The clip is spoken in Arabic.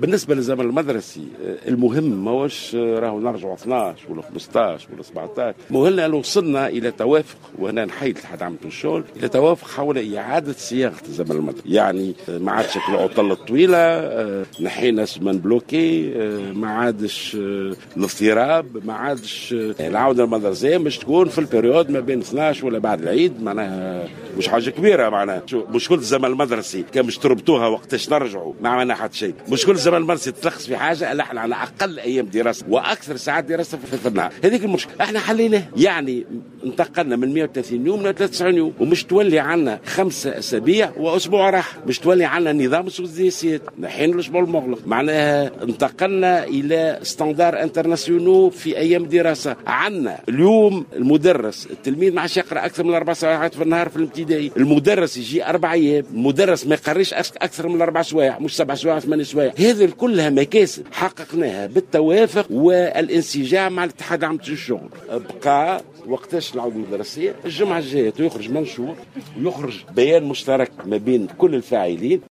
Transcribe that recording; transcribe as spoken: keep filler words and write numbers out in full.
بالنسبه للزمن المدرسي المهم ما هوش راهو نرجعوا اثناش ولا خمسطاش ولا سبعطاش، مهم أن وصلنا الى توافق، وهنا نحيي الاتحاد العام الشغل، الى توافق حول اعاده صياغه الزمن المدرسي. يعني ما عادش العطله الطويله، نحينا زمن بلوكي، ما عادش الاضطراب، ما عادش العوده المدرسيه مش تكون في البريود ما بين اثناش ولا بعد العيد، معناها مش حاجه كبيره. معناها مش كل الزمن المدرسي كان مش تربطوها وقتاش نرجعوا ما عملنا حتى شيء، مش كل الزمن المدرسي تلخص في حاجه، لا احنا على اقل ايام دراسه واكثر ساعات دراسه في النهار. هذيك المشكله احنا حليناه، يعني انتقلنا من مئة وثلاثين يوم ل ثلاثة وتسعين يوم، ومش تولي عنا خمسه اسابيع واسبوع راح، مش تولي عنا نظام السداسيات نحين الاسبوع المغلق. معناها انتقلنا الى ستاندار انترناسيونو في ايام دراسه. عنا اليوم المدرس التلميذ ما عادش يقرا اكثر من اربع ساعات في النهار في الابتدائي، المدرس يجي اربع ايام، المدرس ما يقريش اكثر من اربع سوايع، مش سبع سوايع ثمان سوايع. هذه كلها مكاسب حققناها بالتوافق والانسجام مع الاتحاد العام للشغل. بقى وقتاش العودة المدرسية الجمعة الجاية يخرج منشور ويخرج بيان مشترك ما بين كل الفاعلين.